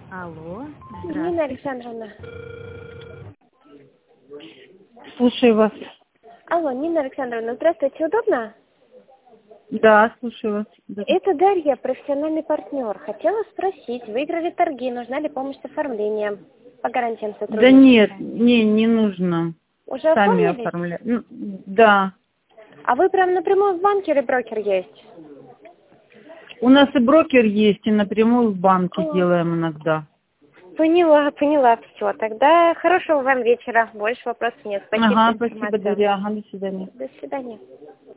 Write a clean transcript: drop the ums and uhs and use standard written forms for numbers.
Алло, Нина здравствуйте. Александровна. Слушаю вас. Алло, Нина Александровна, здравствуйте, удобно? Да, слушаю вас. Да. Это Дарья, профессиональный партнер. Хотела спросить, выиграли торги, нужна ли помощь с оформлением по гарантиям Да сотрудничества? нет, не нужно. Уже Сами оформили? оформляют. Ну, да. А вы прям напрямую в банке или брокер есть? У нас и брокер есть, и напрямую в банке О, делаем иногда. поняла, все. Тогда хорошего вам вечера. Больше вопросов нет. Спасибо за Ага, спасибо, информацию. Дарья. Ага, до свидания. До свидания.